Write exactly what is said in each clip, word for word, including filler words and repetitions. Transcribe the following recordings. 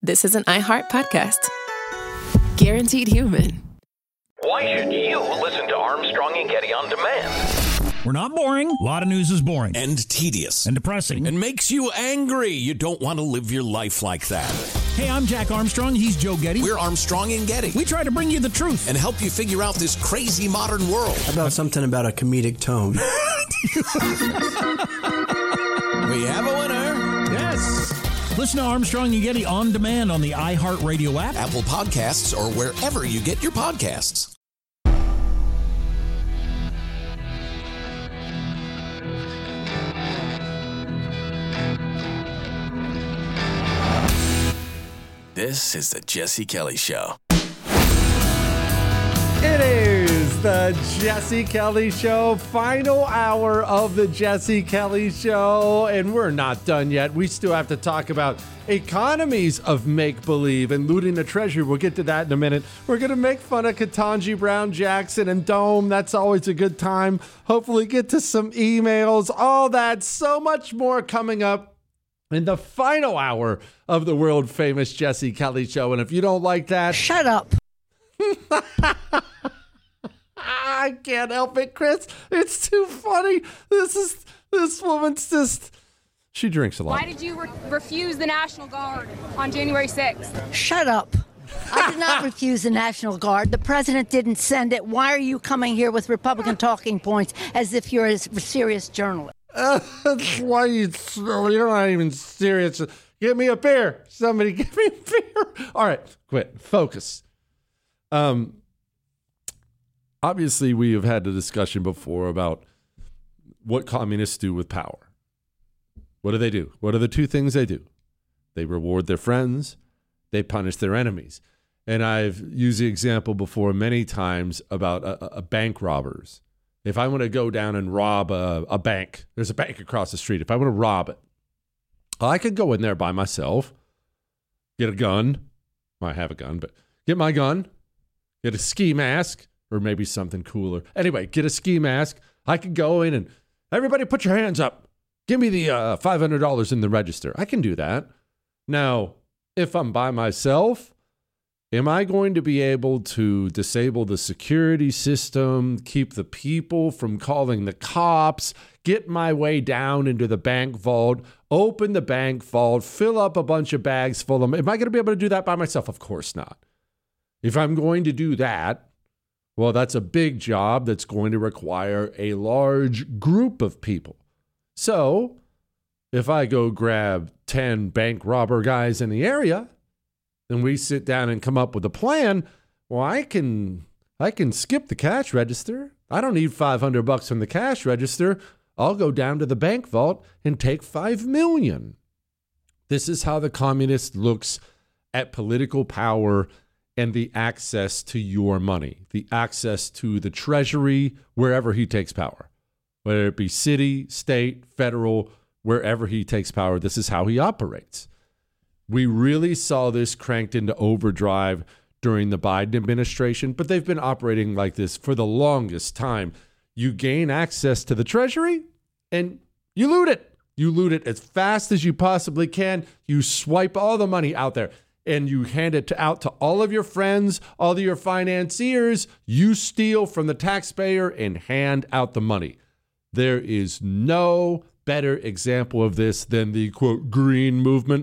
this is an iHeart podcast. Guaranteed human. Why should you listen to Armstrong and Getty on demand? We're not boring. A lot of news is boring. And tedious. And depressing. And makes you angry. You don't want to live your life like that. Hey, I'm Jack Armstrong. He's Joe Getty. We're Armstrong and Getty. We try to bring you the truth. And help you figure out this crazy modern world. How about something about a comedic tone? We have a winner. Yes. Listen to Armstrong and Getty on demand on the iHeartRadio app, Apple Podcasts, or wherever you get your podcasts. This is the Jesse Kelly Show. It is the Jesse Kelly Show, final hour of the Jesse Kelly Show, and we're not done yet. We still have to talk about economies of make-believe and looting the treasury. We'll get to that in a minute. We're going to make fun of Ketanji Brown Jackson and Dome. That's always a good time. Hopefully get to some emails, all that, so much more coming up in the final hour of the world-famous Jesse Kelly Show. And if you don't like that, shut up. I can't help it, Chris. It's too funny. This is this woman's just, she drinks a lot. Why did you re- refuse the National Guard on January sixth? Shut up. I did not refuse the National Guard. The president didn't send it. Why are you coming here with Republican talking points as if you're a serious journalist? Uh, why you, you're not even serious. Give me a beer. Somebody give me a beer. All right, quit. Focus. Um, obviously, we have had the discussion before about what communists do with power. What do they do? What are the two things they do? They reward their friends. They punish their enemies. And I've used the example before many times about a, a bank robbers. If I want to go down and rob a, a bank, there's a bank across the street. If I want to rob it, I could go in there by myself, get a gun. I have a gun, but get my gun, get a ski mask, or maybe something cooler. Anyway, get a ski mask. I could go in and everybody put your hands up. Give me the uh, five hundred dollars in the register. I can do that. Now, if I'm by myself, am I going to be able to disable the security system, keep the people from calling the cops, get my way down into the bank vault, open the bank vault, fill up a bunch of bags full of them? Am I going to be able to do that by myself? Of course not. If I'm going to do that, well, that's a big job that's going to require a large group of people. So if I go grab ten bank robber guys in the area, and we sit down and come up with a plan, well, I can I can skip the cash register. I don't need five hundred bucks from the cash register. I'll go down to the bank vault and take five million. This is how the communist looks at political power and the access to your money, the access to the treasury, wherever he takes power, whether it be city, state, federal, wherever he takes power. This is how he operates. We really saw this cranked into overdrive during the Biden administration, but they've been operating like this for the longest time. You gain access to the treasury and you loot it. You loot it as fast as you possibly can. You swipe all the money out there and you hand it to, out to all of your friends, all of your financiers. You steal from the taxpayer and hand out the money. There is no better example of this than the, quote, green movement.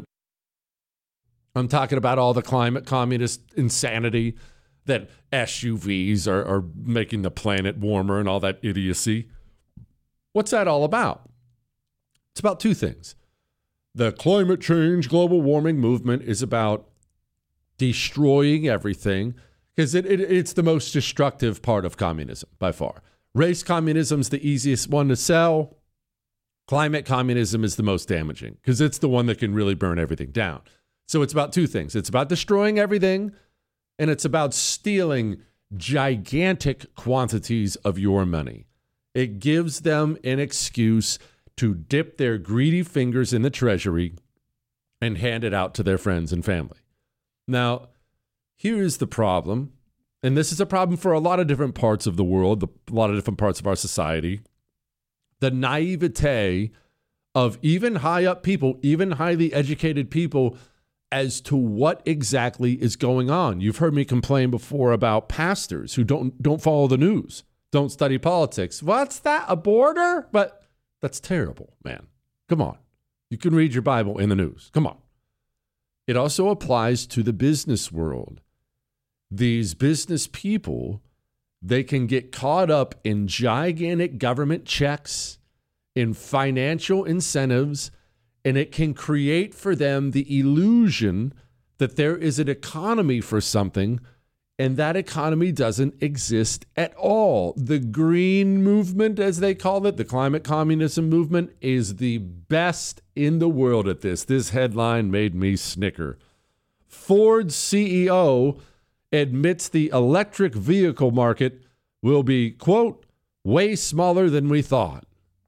I'm talking about all the climate communist insanity that S U Vs are, are making the planet warmer and all that idiocy. What's that all about? It's about two things. The climate change, global warming movement is about destroying everything because it, it, it's the most destructive part of communism by far. Race communism is the easiest one to sell. Climate communism is the most damaging because it's the one that can really burn everything down. So it's about two things. It's about destroying everything, and it's about stealing gigantic quantities of your money. It gives them an excuse to dip their greedy fingers in the treasury and hand it out to their friends and family. Now, here's the problem, and this is a problem for a lot of different parts of the world, a lot of different parts of our society. The naivete of even high up people, even highly educated people, as to what exactly is going on. You've heard me complain before about pastors who don't don't follow the news, don't study politics. What's that, a border? But that's terrible, man. Come on. You can read your Bible in the news. Come on. It also applies to the business world. These business people, they can get caught up in gigantic government checks, in financial incentives, and it can create for them the illusion that there is an economy for something, and that economy doesn't exist at all. The green movement, as they call it, the climate communism movement, is the best in the world at this. This headline made me snicker. Ford's C E O admits the electric vehicle market will be, quote, way smaller than we thought.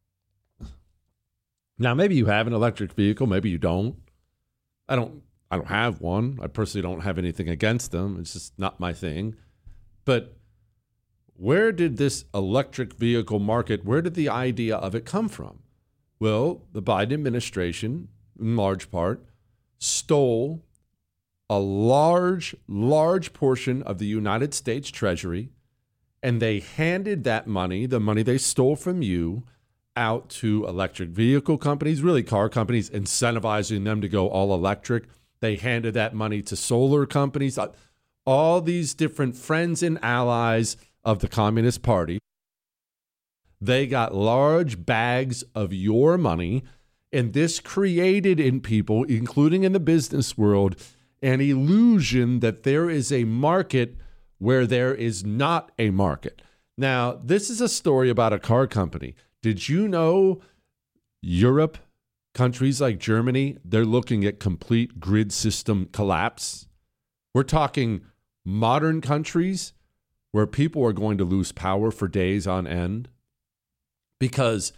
Now, maybe you have an electric vehicle, maybe you don't. I don't I don't have one. I personally don't have anything against them. It's just not my thing. But where did this electric vehicle market, where did the idea of it come from? Well, the Biden administration, in large part, stole a large, large portion of the United States Treasury, and they handed that money, the money they stole from you, out to electric vehicle companies, really car companies, incentivizing them to go all electric. They handed that money to solar companies, all these different friends and allies of the Communist Party. They got large bags of your money, and this created in people, including in the business world, an illusion that there is a market where there is not a market. Now, this is a story about a car company. Did you know Europe, countries like Germany, they're looking at complete grid system collapse? We're talking modern countries where people are going to lose power for days on end because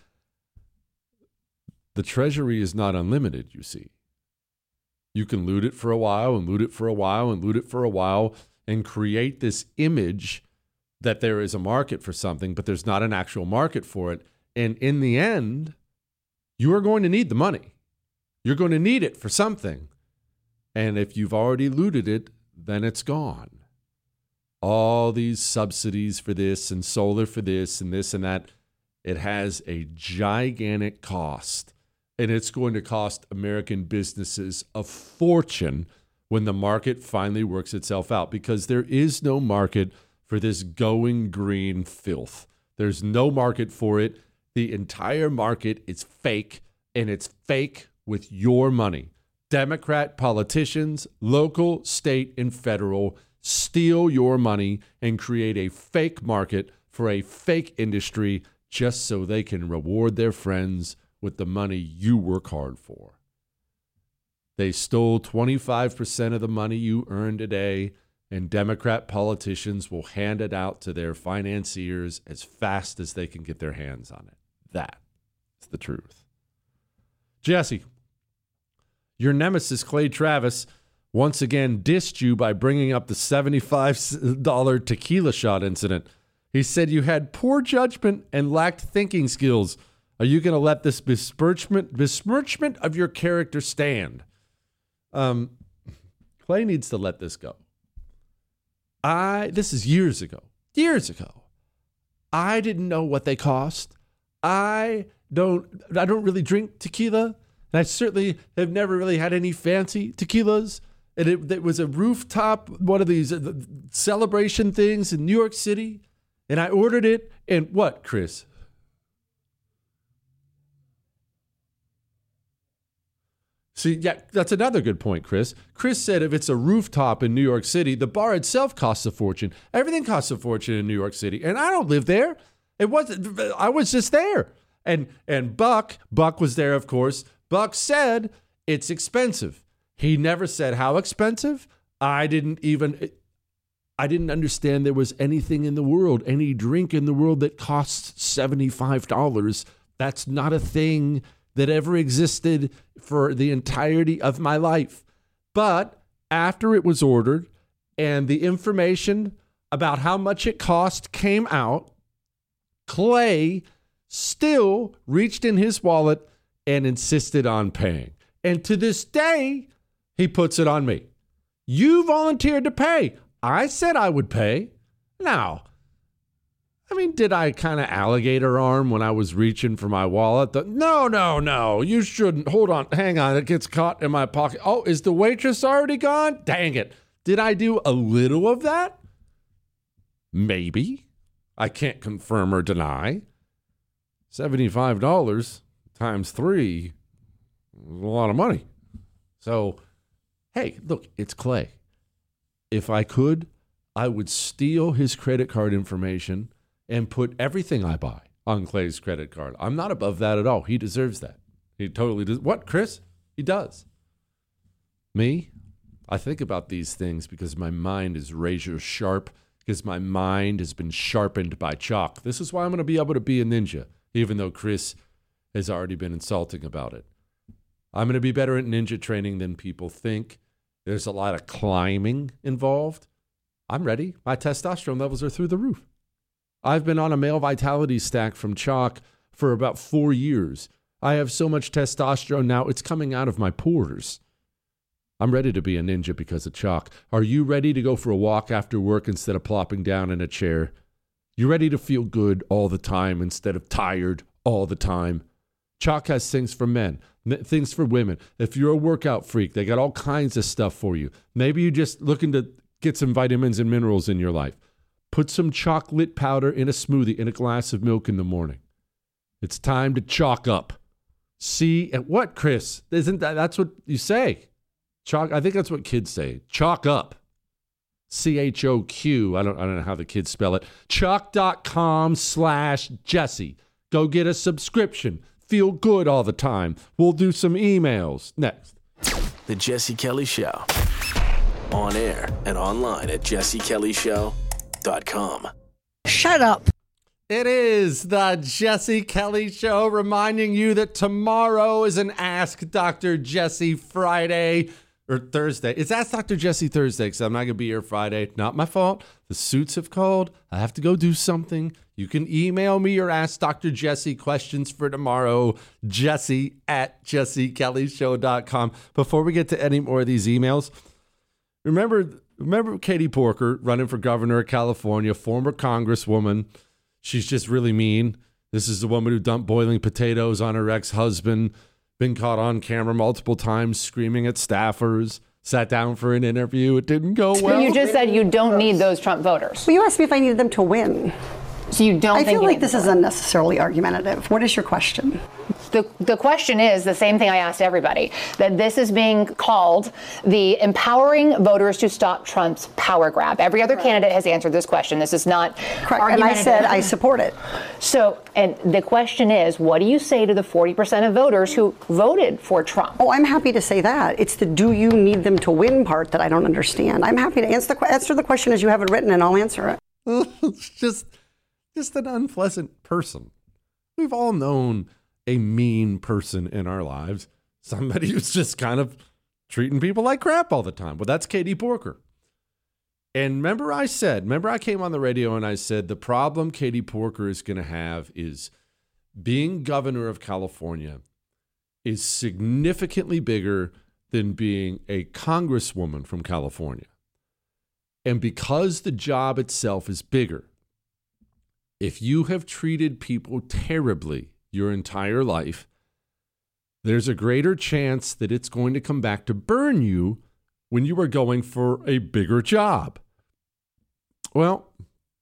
the treasury is not unlimited, you see. You can loot it for a while and loot it for a while and loot it for a while and create this image that there is a market for something, but there's not an actual market for it. And in the end, you are going to need the money. You're going to need it for something. And if you've already looted it, then it's gone. All these subsidies for this and solar for this and this and that, it has a gigantic cost. And it's going to cost American businesses a fortune when the market finally works itself out, because there is no market for this going green filth. There's no market for it. The entire market is fake, and it's fake with your money. Democrat politicians, local, state, and federal, steal your money and create a fake market for a fake industry just so they can reward their friends with the money you work hard for. They stole twenty-five percent of the money you earn today, and Democrat politicians will hand it out to their financiers as fast as they can get their hands on it. That is the truth. Jesse, your nemesis, Clay Travis, once again dissed you by bringing up the seventy-five dollars tequila shot incident. He said you had poor judgment and lacked thinking skills. Are you going to let this besmirchment, besmirchment of your character stand? Um, Clay needs to let this go. I, this is years ago, years ago. I didn't know what they cost. I don't, I don't really drink tequila. And I certainly have never really had any fancy tequilas. And it, it was a rooftop, one of these uh, celebration things in New York City. And I ordered it. And what, Chris? See, yeah, that's another good point, Chris. Chris said if it's a rooftop in New York City, the bar itself costs a fortune. Everything costs a fortune in New York City. And I don't live there. It wasn't, I was just there. And and Buck, Buck was there, of course. Buck said it's expensive. He never said how expensive. I didn't even, I didn't understand there was anything in the world, any drink in the world that costs seventy-five dollars. That's not a thing that ever existed for the entirety of my life. But after it was ordered and the information about how much it cost came out, Clay still reached in his wallet and insisted on paying. And to this day, He puts it on me. You volunteered to pay. I said I would pay. Now, I mean, did I kind of alligator arm when I was reaching for my wallet? The, no, no, no. You shouldn't. Hold on. Hang on. It gets caught in my pocket. Oh, is the waitress already gone? Dang it. Did I do a little of that? Maybe. I can't confirm or deny. seventy-five dollars times three is a lot of money. So, hey, look, it's Clay. If I could, I would steal his credit card information and put everything I buy on Clay's credit card. I'm not above that at all. He deserves that. He totally does. What, Chris? He does. Me? I think about these things because my mind is razor sharp, because my mind has been sharpened by chalk. This is why I'm going to be able to be a ninja, even though Chris has already been insulting about it. I'm going to be better at ninja training than people think. There's a lot of climbing involved. I'm ready. My testosterone levels are through the roof. I've been on a male vitality stack from chalk for about four years. I have so much testosterone now, it's coming out of my pores. I'm ready to be a ninja because of chalk. Are you ready to go for a walk after work instead of plopping down in a chair? You ready to feel good all the time instead of tired all the time? Chalk has things for men, things for women. If you're a workout freak, they got all kinds of stuff for you. Maybe you're just looking to get some vitamins and minerals in your life. Put some chocolate powder in a smoothie in a glass of milk in the morning. It's time to chalk up. See, and what, Chris? Isn't that, that's what you say? Chalk, I think that's what kids say. Chalk up. C H O Q. I don't, I don't know how the kids spell it. Chalk.com slash Jesse. Go get a subscription. Feel good all the time. We'll do some emails. Next. The Jesse Kelly Show. On air and online at jesse kelly show dot com. Shut up. It is the Jesse Kelly Show, reminding you that tomorrow is an Ask Doctor Jesse Friday. Or Thursday. It's Ask Doctor Jesse Thursday because I'm not going to be here Friday. Not my fault. The suits have called. I have to go do something. You can email me your Ask Doctor Jesse questions for tomorrow. Jesse at jesse kelly show dot com. Before we get to any more of these emails, remember, remember Katie Porker running for governor of California, former congresswoman. She's just really mean. This is the woman who dumped boiling potatoes on her ex-husband. Been caught on camera multiple times screaming at staffers, sat down for an interview. It didn't go well. But you just said you don't need those Trump voters. Well, you asked me if I needed them to win. So you don't I think feel you like need this them is to win. unnecessarily argumentative. What is your question? The, the question is the same thing I asked everybody, that this is being called the empowering voters to stop Trump's power grab. Every other candidate has answered this question. This is not Correct. And I said I support it. So, and the question is, what do you say to the forty percent of voters who voted for Trump? Oh, I'm happy to say that. It's the do you need them to win part that I don't understand. I'm happy to answer the, answer the question as you have it written, and I'll answer it. It's just, just an unpleasant person. We've all known a mean person in our lives. Somebody who's just kind of treating people like crap all the time. Well, that's Katie Porker. And remember I said, remember I came on the radio and I said, the problem Katie Porker is going to have is being governor of California is significantly bigger than being a congresswoman from California. And because the job itself is bigger, if you have treated people terribly your entire life, there's a greater chance that it's going to come back to burn you when you are going for a bigger job. Well,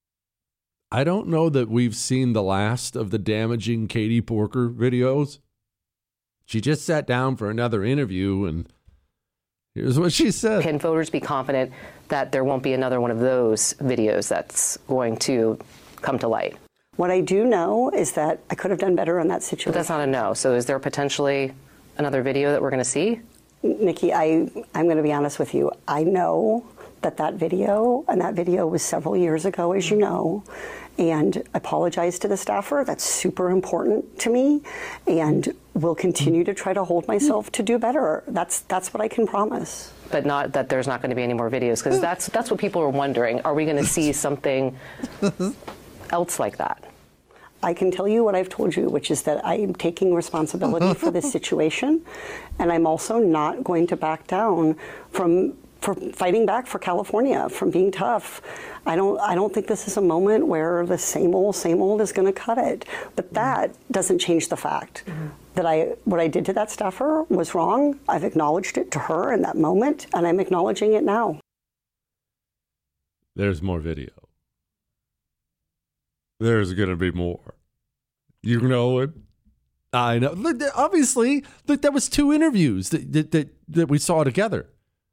I don't know that we've seen the last of the damaging Katie Porker videos. She just sat down for another interview, and here's what she said. Can voters be confident that there won't be another one of those videos that's going to come to light? What I do know is that I could have done better in that situation. But that's not a no. So is there potentially another video that we're going to see? Nikki, I, I'm going to be honest with you. I know that that video, and that video was several years ago, as you know, and I apologize to the staffer. That's super important to me, and will continue to try to hold myself to do better. That's that's what I can promise. But not that there's not going to be any more videos, because that's that's what people are wondering. Are we going to see something else like that? I can tell you what I've told you, which is that I am taking responsibility for this situation, and I'm also not going to back down from for fighting back for California, from being tough. I don't I don't think this is a moment where the same old, same old is going to cut it. But that doesn't change the fact mm-hmm. that I what I did to that staffer was wrong. I've acknowledged it to her in that moment, and I'm acknowledging it now. There's more video. There's going to be more. You know it. I know. Look, obviously, look, that was two interviews that, that, that, that we saw together.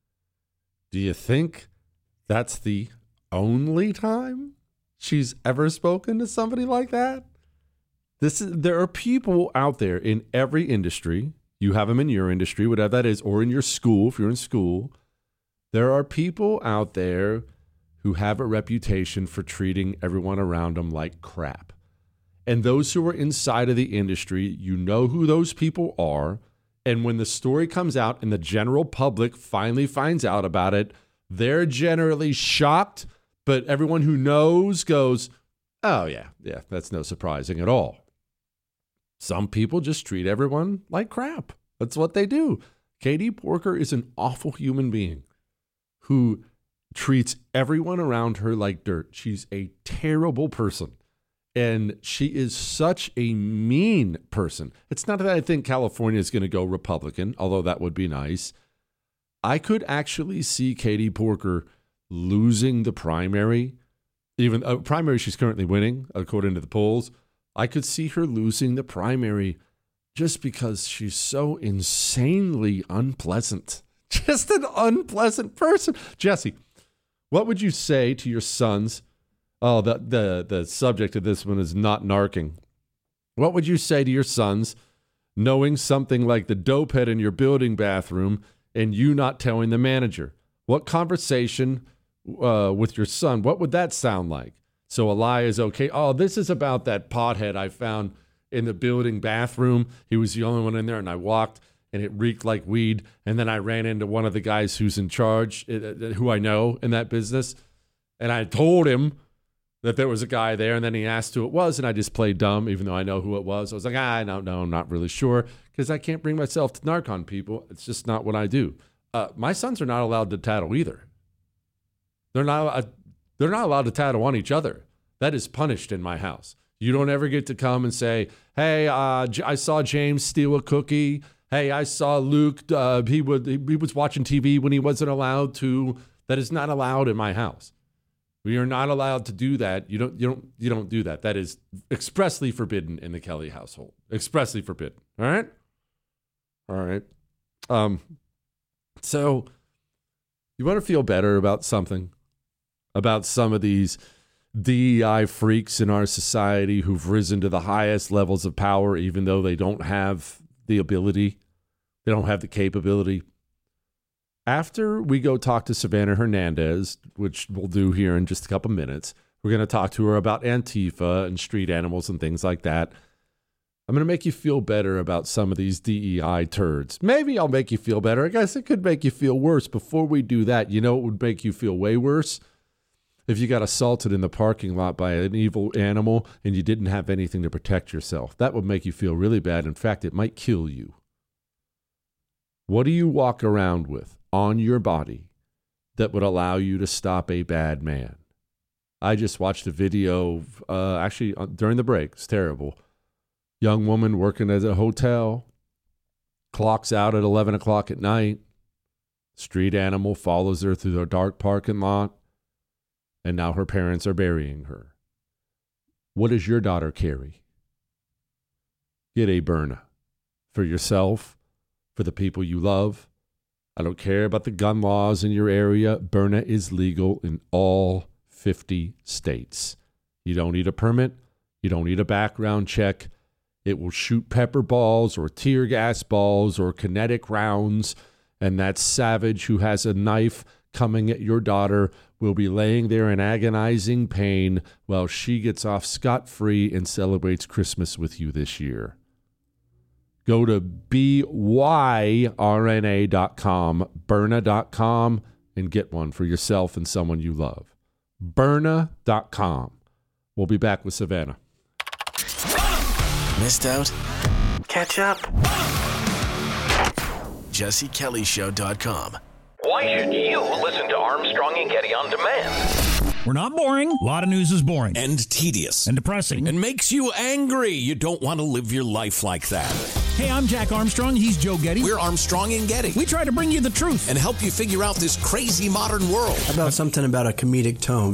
Do you think that's the only time she's ever spoken to somebody like that? This is, there are people out there in every industry. You have them in your industry, whatever that is, or in your school, if you're in school. There are people out there who have a reputation for treating everyone around them like crap. And those who are inside of the industry, you know who those people are. And when the story comes out and the general public finally finds out about it, they're generally shocked. But everyone who knows goes, oh, yeah, yeah, that's no surprising at all. Some people just treat everyone like crap. That's what they do. Katie Porker is an awful human being who treats everyone around her like dirt. She's a terrible person. And she is such a mean person. It's not that I think California is going to go Republican, although that would be nice. I could actually see Katie Porker losing the primary. Even a uh, primary she's currently winning, according to the polls. I could see her losing the primary just because she's so insanely unpleasant. Just an unpleasant person. Jesse, what would you say to your sons? Oh, the, the, the subject of this one is not narking. What would you say to your sons knowing something like the dope head in your building bathroom and you not telling the manager? What conversation uh, with your son, what would that sound like? So a lie is okay. Oh, this is about that pothead I found in the building bathroom. He was the only one in there, and I walked, and it reeked like weed. And then I ran into one of the guys who's in charge, who I know in that business, and I told him that there was a guy there, and then he asked who it was, and I just played dumb, even though I know who it was. I was like, ah, no, no, I'm not really sure, because I can't bring myself to narc on people. It's just not what I do. Uh, my sons are not allowed to tattle either. They're not, uh, they're not allowed to tattle on each other. That is punished in my house. You don't ever get to come and say, hey, uh, J- I saw James steal a cookie. Hey, I saw Luke, uh, he, would, he was watching T V when he wasn't allowed to. That is not allowed in my house. We are not allowed to do that. You don't, you don't, you don't do that. That is expressly forbidden in the Kelly household. Expressly forbidden. All right? All right. Um, so you want to feel better about something? About some of these D E I freaks in our society who've risen to the highest levels of power, even though they don't have the ability, they don't have the capability. After we go talk to Savannah Hernandez, which we'll do here in just a couple minutes, we're going to talk to her about Antifa and street animals and things like that. I'm going to make you feel better about some of these D E I turds. Maybe I'll make you feel better. I guess it could make you feel worse. Before we do that, you know what would make you feel way worse? If you got assaulted in the parking lot by an evil animal and you didn't have anything to protect yourself. That would make you feel really bad. In fact, it might kill you. What do you walk around with on your body that would allow you to stop a bad man? I just watched a video, uh, actually uh, during the break. It's terrible. Young woman working at a hotel, clocks out at eleven o'clock at night. Street animal follows her through the dark parking lot. And now her parents are burying her. What does your daughter carry? Get a Byrna for yourself, for the people you love. I don't care about the gun laws in your area. Byrna is legal in all fifty states. You don't need a permit. You don't need a background check. It will shoot pepper balls or tear gas balls or kinetic rounds. And that savage who has a knife coming at your daughter will be laying there in agonizing pain while she gets off scot-free and celebrates Christmas with you this year. Go to B Y R N A dot com, Byrna dot com, and get one for yourself and someone you love. Byrna dot com. We'll be back with Savannah. Missed out? Catch up. Jesse Kelly Show dot com. Why should you listen to Armstrong and Getty on demand? We're not boring. A lot of news is boring. And tedious. And depressing. And makes you angry. You don't want to live your life like that. Hey, I'm Jack Armstrong. He's Joe Getty. We're Armstrong and Getty. We try to bring you the truth. And help you figure out this crazy modern world. How about something about a comedic tone?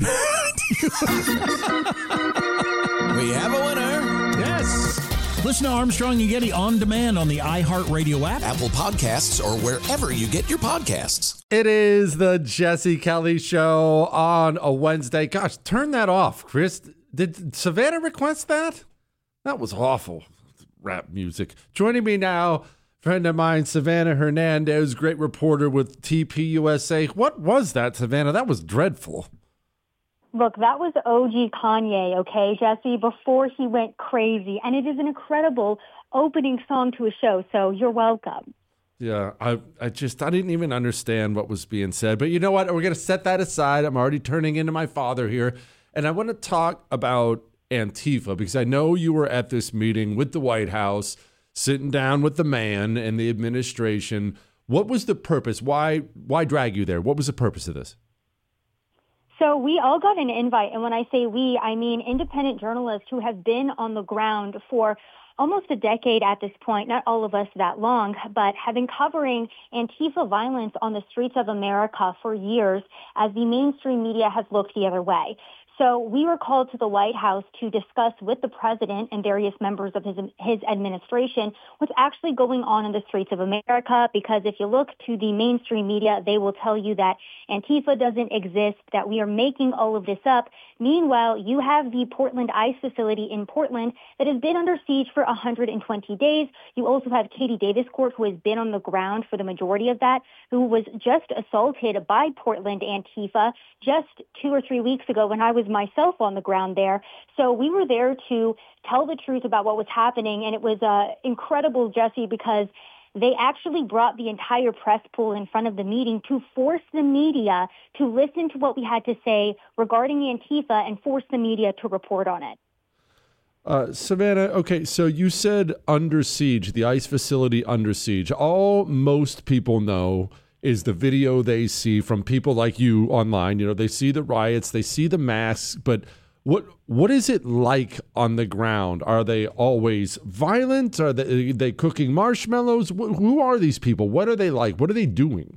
We have a winner. Yes. Listen to Armstrong and Getty on demand on the iHeartRadio app, Apple Podcasts, or wherever you get your podcasts. It is the Jesse Kelly Show on a Wednesday. Gosh, turn that off, Chris. Did Savannah request that? That was awful. Rap music. Joining me now, friend of mine, Savannah Hernandez, great reporter with T P U S A. What was that, Savannah? That was dreadful. Look, that was O G Kanye, okay, Jesse, before he went crazy. And it is an incredible opening song to a show, so you're welcome. Yeah, I, I just, I didn't even understand what was being said. But you know what? We're going to set that aside. I'm already turning into my father here. And I want to talk about Antifa, because I know you were at this meeting with the White House, sitting down with the man and the administration. What was the purpose? Why, why drag you there? What was the purpose of this? So we all got an invite, and when I say we, I mean independent journalists who have been on the ground for almost a decade at this point, not all of us that long, but have been covering Antifa violence on the streets of America for years as the mainstream media has looked the other way. So we were called to the White House to discuss with the president and various members of his his administration what's actually going on in the streets of America, because if you look to the mainstream media, they will tell you that Antifa doesn't exist, that we are making all of this up. Meanwhile, you have the Portland ICE facility in Portland that has been under siege for one hundred twenty days. You also have Katie Daviscourt, who has been on the ground for the majority of that, who was just assaulted by Portland Antifa just two or three weeks ago when I was myself on the ground there. So we were there to tell the truth about what was happening, and it was uh, incredible, Jesse, because they actually brought the entire press pool in front of the meeting to force the media to listen to what we had to say regarding Antifa and force the media to report on it. Uh, Savannah, okay, so you said under siege, the ICE facility under siege. All most people know is the video they see from people like you online. You know, they see the riots, they see the masks, but what what is it like on the ground? Are they always violent? Are they, are they cooking marshmallows? Wh- who are these people? What are they like? What are they doing?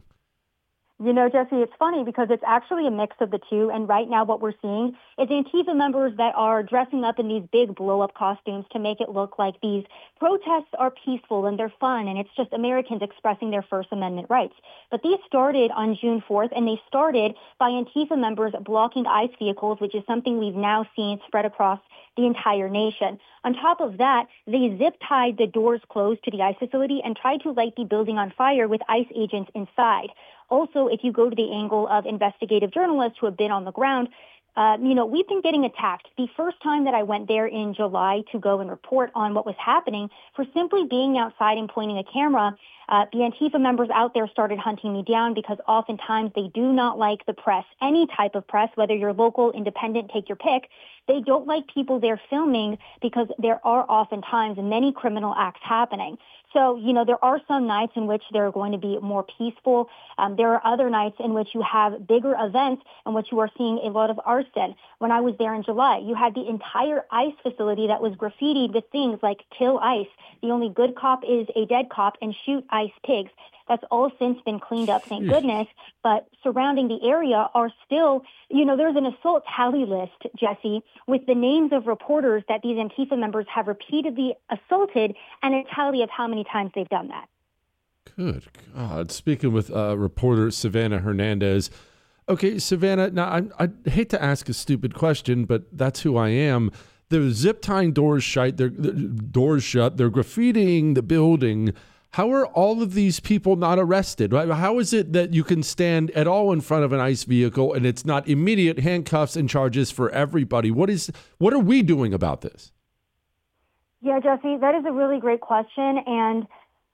You know, Jesse, it's funny because it's actually a mix of the two. And right now what we're seeing is Antifa members that are dressing up in these big blow-up costumes to make it look like these protests are peaceful and they're fun and it's just Americans expressing their First Amendment rights. But these started on June fourth, and they started by Antifa members blocking ICE vehicles, which is something we've now seen spread across the entire nation. On top of that, they zip-tied the doors closed to the ICE facility and tried to light the building on fire with ICE agents inside. Also, if you go to the angle of investigative journalists who have been on the ground, uh, you know, we've been getting attacked. The first time that I went there in July to go and report on what was happening, for simply being outside and pointing a camera, uh, the Antifa members out there started hunting me down because oftentimes they do not like the press, any type of press, whether you're local, independent, take your pick. They don't like people there filming because there are oftentimes many criminal acts happening. So, you know, there are some nights in which they're going to be more peaceful. Um, there are other nights in which you have bigger events in which you are seeing a lot of arson. When I was there in July, you had the entire ICE facility that was graffitied with things like kill ICE. The only good cop is a dead cop, and shoot ICE pigs. That's all since been cleaned up, thank goodness. But surrounding the area are still, you know, there's an assault tally list, Jesse, with the names of reporters that these Antifa members have repeatedly assaulted and a tally of how many times they've done that. Good God. Speaking with uh, reporter Savannah Hernandez. Okay, Savannah, now I, I hate to ask a stupid question, but that's who I am. They're zip tying doors shut. They're, they're doors shut. They're graffitiing the building. How are all of these people not arrested? Right? How is it that you can stand at all in front of an ICE vehicle and it's not immediate handcuffs and charges for everybody? What is what are we doing about this? Yeah, Jesse, that is a really great question. And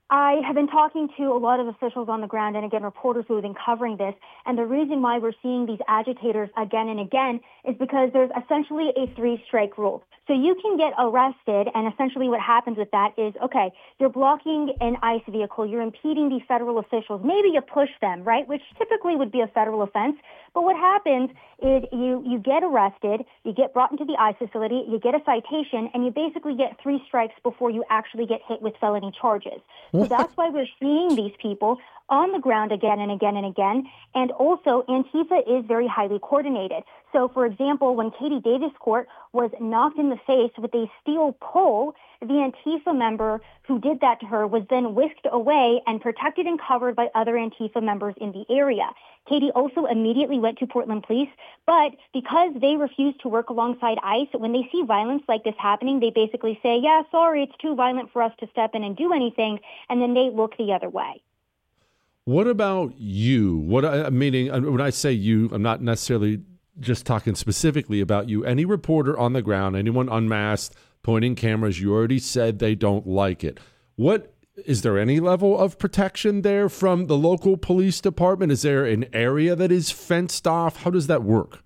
I have been talking to a lot of officials on the ground and, again, reporters who have been covering this. And the reason why we're seeing these agitators again and again is because there's essentially a three-strike rule. So you can get arrested, and essentially what happens with that is, okay, you're blocking an ICE vehicle, you're impeding the federal officials. Maybe you push them, right, which typically would be a federal offense. But what happens is you, you get arrested, you get brought into the ICE facility, you get a citation, and you basically get three strikes before you actually get hit with felony charges. So that's why we're seeing these people on the ground again and again and again. And also, Antifa is very highly coordinated. So, for example, when Katie Davis Court was knocked in the face with a steel pole, the Antifa member who did that to her was then whisked away and protected and covered by other Antifa members in the area. Katie also immediately went to Portland Police, but because they refuse to work alongside ICE, when they see violence like this happening, they basically say, yeah, sorry, it's too violent for us to step in and do anything, and then they look the other way. What about you? What I meaning when I say you, I'm not necessarily just talking specifically about you. Any reporter on the ground, anyone unmasked, pointing cameras, you already said they don't like it. What is there any level of protection there from the local police department? Is there an area that is fenced off? How does that work?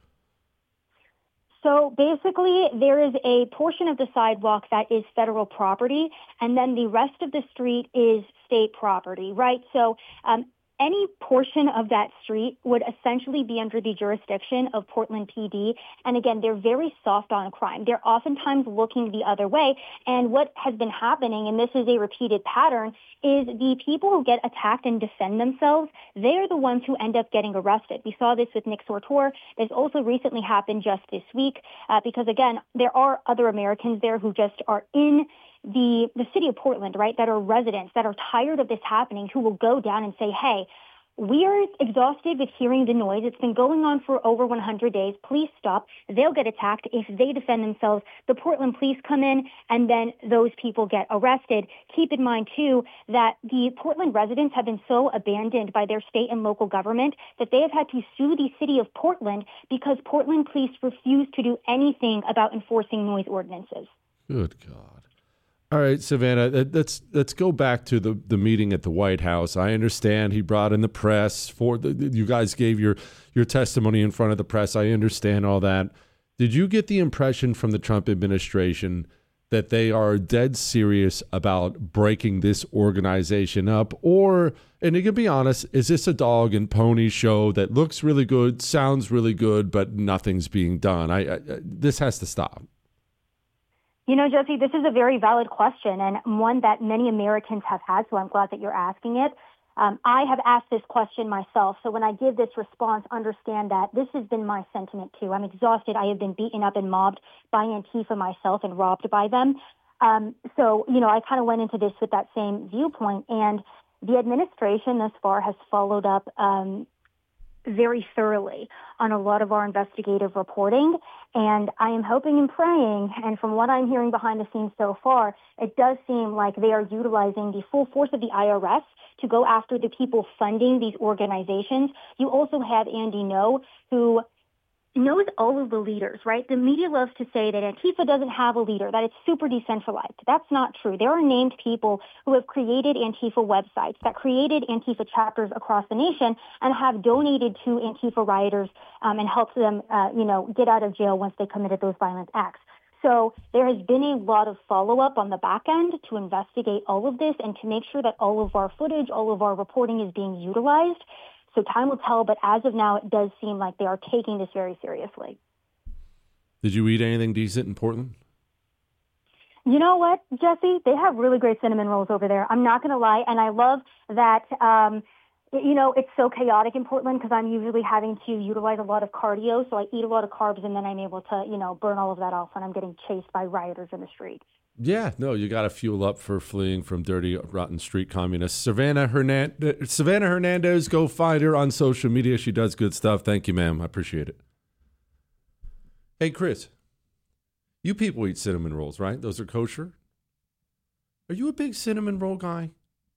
So basically, there is a portion of the sidewalk that is federal property, and then the rest of the street is state property, right? So um, any portion of that street would essentially be under the jurisdiction of Portland P D. And again, they're very soft on crime. They're oftentimes looking the other way. And what has been happening, and this is a repeated pattern, is the people who get attacked and defend themselves, they're the ones who end up getting arrested. We saw this with Nick Sortor. This also recently happened just this week uh, because, again, there are other Americans there who just are in the the city of Portland, right, that are residents that are tired of this happening, who will go down and say, hey, we are exhausted with hearing the noise. It's been going on for over one hundred days. Please stop. They'll get attacked. If they defend themselves, the Portland police come in, and then those people get arrested. Keep in mind, too, that the Portland residents have been so abandoned by their state and local government that they have had to sue the city of Portland because Portland police refuse to do anything about enforcing noise ordinances. Good God. All right, Savannah, let's let's go back to the, the meeting at the White House. I understand he brought in the press. For the, you guys gave your, your testimony in front of the press. I understand all that. Did you get the impression from the Trump administration that they are dead serious about breaking this organization up? Or, and you can be honest, is this a dog and pony show that looks really good, sounds really good, but nothing's being done? I, I this has to stop. You know, Jesse, this is a very valid question and one that many Americans have had, so I'm glad that you're asking it. Um, I have asked this question myself, so when I give this response, understand that this has been my sentiment too. I'm exhausted. I have been beaten up and mobbed by Antifa myself and robbed by them. Um, so, you know, I kind of went into this with that same viewpoint, and the administration thus far has followed up um, very thoroughly on a lot of our investigative reporting. And I am hoping and praying, and from what I'm hearing behind the scenes so far, it does seem like they are utilizing the full force of the I R S to go after the people funding these organizations. You also have Andy Ngo, who knows all of the leaders, right? The media loves to say that Antifa doesn't have a leader, that it's super decentralized. That's not true. There are named people who have created Antifa websites, that created Antifa chapters across the nation, and have donated to Antifa rioters um, and helped them, uh, you know, get out of jail once they committed those violent acts. So there has been a lot of follow-up on the back end to investigate all of this and to make sure that all of our footage, all of our reporting is being utilized. So time will tell, but as of now, it does seem like they are taking this very seriously. Did you eat anything decent in Portland? You know what, Jesse? They have really great cinnamon rolls over there. I'm not going to lie, and I love that, um, you know, it's so chaotic in Portland because I'm usually having to utilize a lot of cardio, so I eat a lot of carbs, and then I'm able to, you know, burn all of that off when I'm getting chased by rioters in the street. Yeah, no, you got to fuel up for fleeing from dirty, rotten street communists. Savannah Hernandez, Savannah Hernandez, go find her on social media. She does good stuff. Thank you, ma'am. I appreciate it. Hey, Chris, you people eat cinnamon rolls, right? Those are kosher. Are you a big cinnamon roll guy?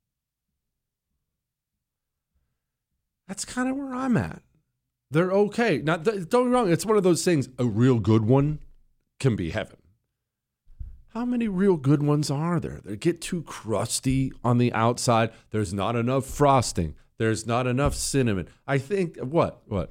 That's kind of where I'm at. They're okay. Now, don't get me wrong. It's one of those things. A real good one can be heaven. how many real good ones are there? They get too crusty on the outside. There's not enough frosting. There's not enough cinnamon. I think, what? What?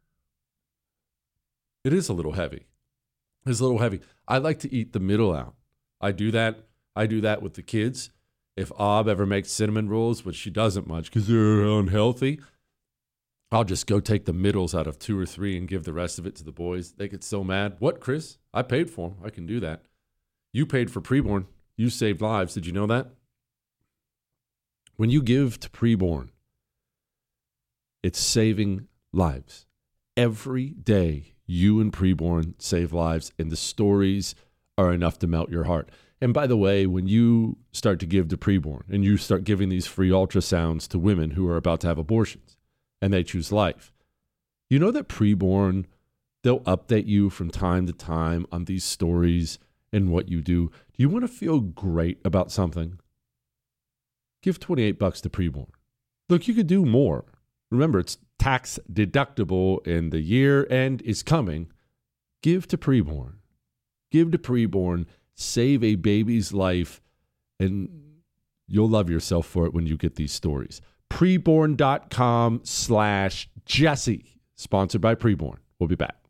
It is a little heavy. It's a little heavy. I like to eat the middle out. I do that. I do that with the kids. If Ob ever makes cinnamon rolls, which she doesn't much because they're unhealthy, I'll just go take the middles out of two or three and give the rest of it to the boys. They get so mad. What, Chris? I paid for them. I can do that. You paid for preborn. You saved lives. Did you know that? When you give to preborn, it's saving lives. Every day, you and preborn save lives, and the stories are enough to melt your heart. And by the way, when you start to give to preborn and you start giving these free ultrasounds to women who are about to have abortions and they choose life, you know that preborn, they'll update you from time to time on these stories and what you do. Do you want to feel great about something? Give twenty-eight bucks to preborn. Look, you could do more. Remember, it's tax deductible and the year end is coming. Give to preborn. Give to preborn. Save a baby's life, and you'll love yourself for it when you get these stories. Preborn.com slash Jesse. Sponsored by Preborn. We'll be back.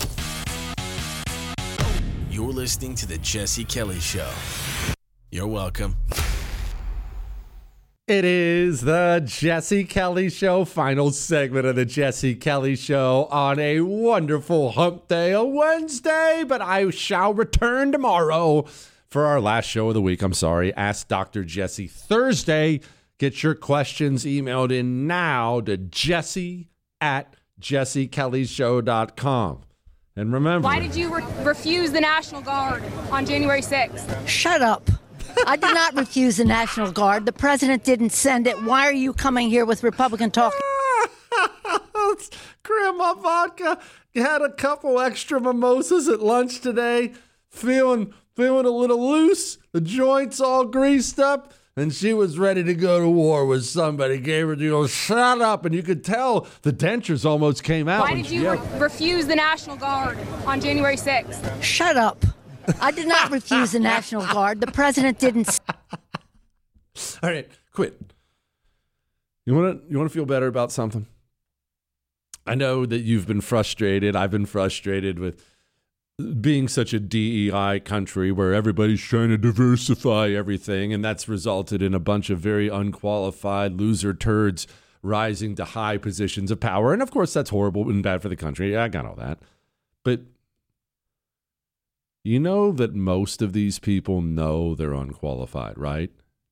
You're listening to The Jesse Kelly Show. You're welcome. It is the Jesse Kelly Show, final segment of the Jesse Kelly Show on a wonderful hump day, a Wednesday, but I shall return tomorrow for our last show of the week. I'm sorry, Ask Doctor Jesse Thursday. Get your questions emailed in now to Jesse at jesse kelly show dot com. And remember, why did you re- refuse the National Guard on January sixth? Shut up. I did not refuse the National Guard. The president didn't send it. Why are you coming here with Republican talk? Grandma Vodka had a couple extra mimosas at lunch today, feeling feeling a little loose, the joints all greased up, and she was ready to go to war with somebody. Gave her the old shut up, and you could tell the dentures almost came out. Why did you re- refuse the National Guard on January sixth? Shut up. I did not refuse the National Guard. The president didn't. All right, quit. You want to you want to feel better about something? I know that you've been frustrated. I've been frustrated with being such a D E I country where everybody's trying to diversify everything, and that's resulted in a bunch of very unqualified loser turds rising to high positions of power. And of course, that's horrible and bad for the country. I got all that. But you know that most of these people know they're unqualified, right?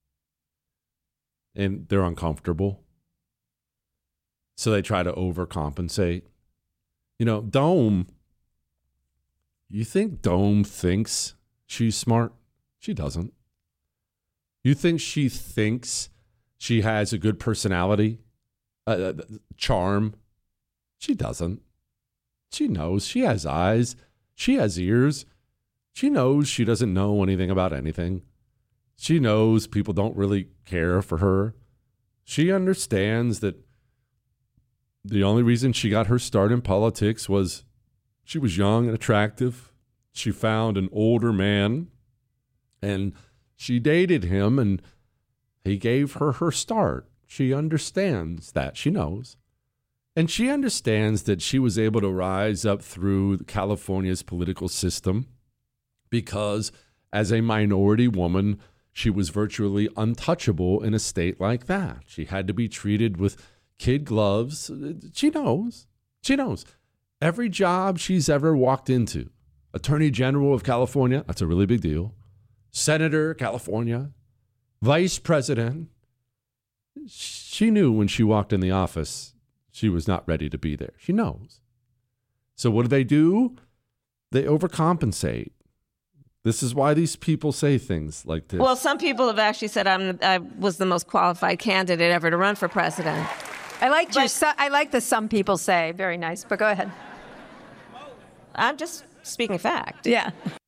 And they're uncomfortable. So they try to overcompensate. You know, Dome, you think Dome thinks she's smart? She doesn't. You think she thinks she has a good personality, uh, charm? She doesn't. She knows. She has eyes. She has ears. She knows she doesn't know anything about anything. She knows people don't really care for her. She understands that the only reason she got her start in politics was she was young and attractive. She found an older man, and she dated him, and he gave her her start. She understands that. She knows. And she understands that she was able to rise up through California's political system because as a minority woman, she was virtually untouchable in a state like that. She had to be treated with kid gloves. She knows. She knows. Every job she's ever walked into, Attorney General of California, that's a really big deal. Senator, California, Vice President. She knew when she walked in the office, she was not ready to be there. She knows. So what do they do? They overcompensate. This is why these people say things like this. Well, some people have actually said I'm, I was the most qualified candidate ever to run for president. I like your. Su- I like the some people say. Very nice. But go ahead. I'm just speaking fact. Yeah.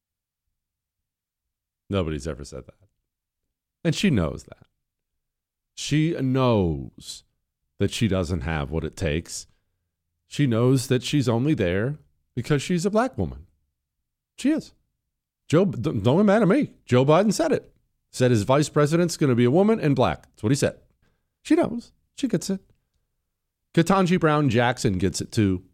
Nobody's ever said that, and she knows that. She knows that she doesn't have what it takes. She knows that she's only there because she's a black woman. She is. Joe, don't get mad at me. Joe Biden said it. Said his vice president's going to be a woman and black. That's what he said. She knows. She gets it. Ketanji Brown Jackson gets it too.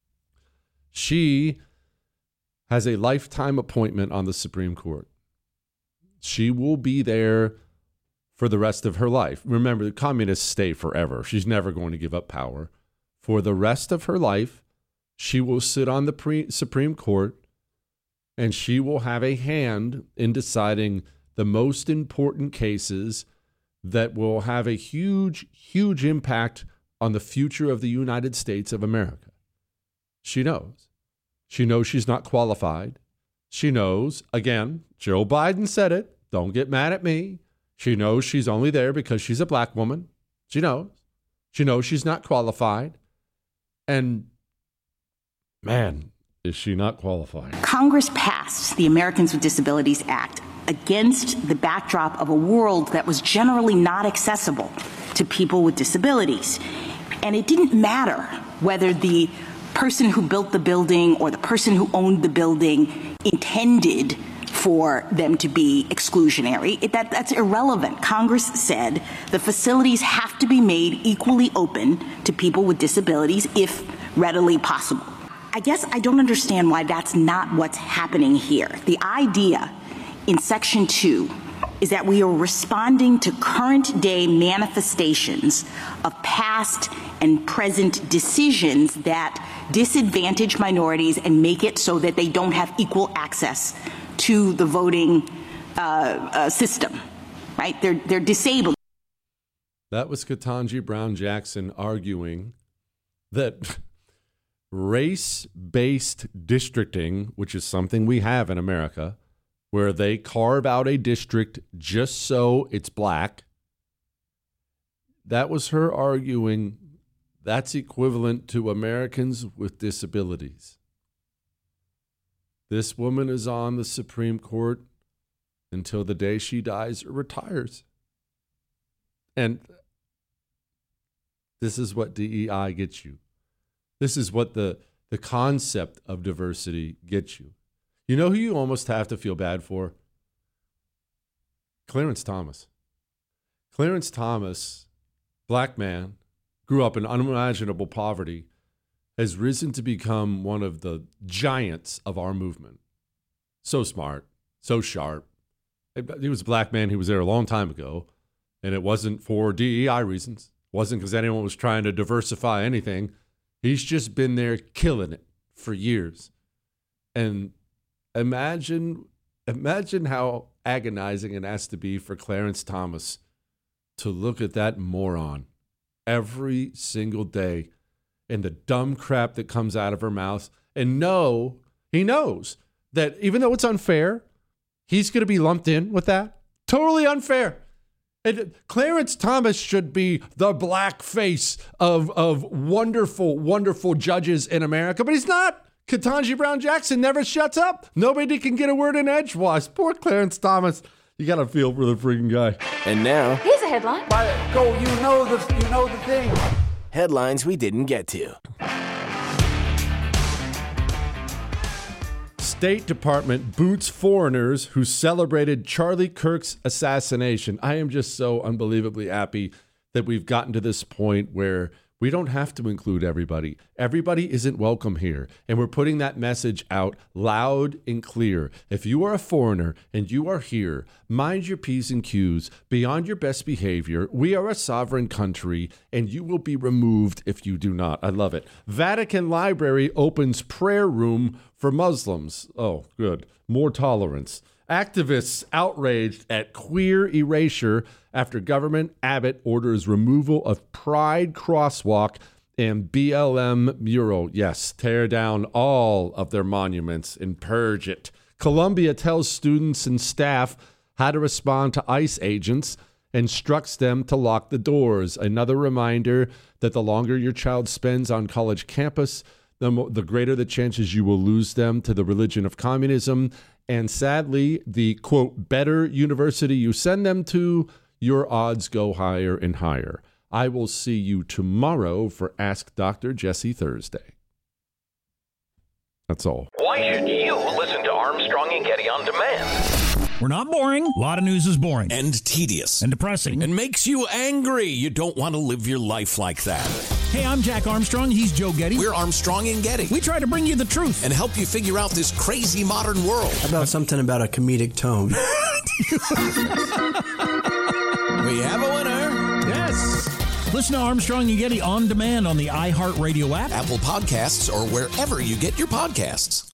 She has a lifetime appointment on the Supreme Court. She will be there for the rest of her life. Remember, the communists stay forever. She's never going to give up power. For the rest of her life, she will sit on the pre- Supreme Court, and she will have a hand in deciding the most important cases that will have a huge, huge impact on the future of the United States of America. She knows. She knows she's not qualified. She knows, again, Joe Biden said it. Don't get mad at me. She knows she's only there because she's a black woman. She knows. She knows she's not qualified. And, man, is she not qualified? Congress passed the Americans with Disabilities Act against the backdrop of a world that was generally not accessible to people with disabilities. And it didn't matter whether the person who built the building or the person who owned the building intended for them to be exclusionary. It, that, that's irrelevant. Congress said the facilities have to be made equally open to people with disabilities if readily possible. I guess I don't understand why that's not what's happening here. The idea in Section two is that we are responding to current day manifestations of past and present decisions that disadvantage minorities and make it so that they don't have equal access to the voting uh, uh, system, right? They're, they're disabled. That was Ketanji Brown Jackson arguing that race-based districting, which is something we have in America, where they carve out a district just so it's black. That was her arguing that's equivalent to Americans with disabilities. This woman is on the Supreme Court until the day she dies or retires. And this is what D E I gets you. This is what the, the concept of diversity gets you. You know who you almost have to feel bad for? Clarence Thomas. Clarence Thomas, black man, grew up in unimaginable poverty, has risen to become one of the giants of our movement. So smart, so sharp. He was a black man. He was there a long time ago, and it wasn't for D E I reasons. It wasn't because anyone was trying to diversify anything. He's just been there killing it for years. And Imagine, imagine how agonizing it has to be for Clarence Thomas to look at that moron every single day and the dumb crap that comes out of her mouth and know, he knows that even though it's unfair, he's going to be lumped in with that. Totally unfair. And Clarence Thomas should be the black face of, of wonderful, wonderful judges in America, but he's not. Ketanji Brown Jackson never shuts up. Nobody can get a word in edgewise. Poor Clarence Thomas. You got to feel for the freaking guy. And now, here's a headline. Go, you know the, you know the thing. Headlines we didn't get to. State Department boots foreigners who celebrated Charlie Kirk's assassination. I am just so unbelievably happy that we've gotten to this point where we don't have to include everybody. Everybody isn't welcome here. And we're putting that message out loud and clear. If you are a foreigner and you are here, mind your P's and Q's, be on your best behavior. We are a sovereign country, and you will be removed if you do not. I love it. Vatican Library opens prayer room for Muslims. Oh, good. More tolerance. Activists outraged at queer erasure after government Abbott orders removal of Pride crosswalk and B L M mural. Yes, tear down all of their monuments and purge it. Columbia tells students and staff how to respond to ICE agents, instructs them to lock the doors. Another reminder that the longer your child spends on college campus, the, mo- the greater the chances you will lose them to the religion of communism. And sadly, the, quote, better university you send them to, your odds go higher and higher. I will see you tomorrow for Ask Doctor Jesse Thursday. That's all. Why should you listen to Armstrong and Getty on demand? We're not boring. A lot of news is boring. And tedious. And depressing. And makes you angry. You don't want to live your life like that. Hey, I'm Jack Armstrong. He's Joe Getty. We're Armstrong and Getty. We try to bring you the truth. And help you figure out this crazy modern world. How about something about a comedic tone? We have a winner. Yes. Listen to Armstrong and Getty on demand on the iHeartRadio app, Apple Podcasts, or wherever you get your podcasts.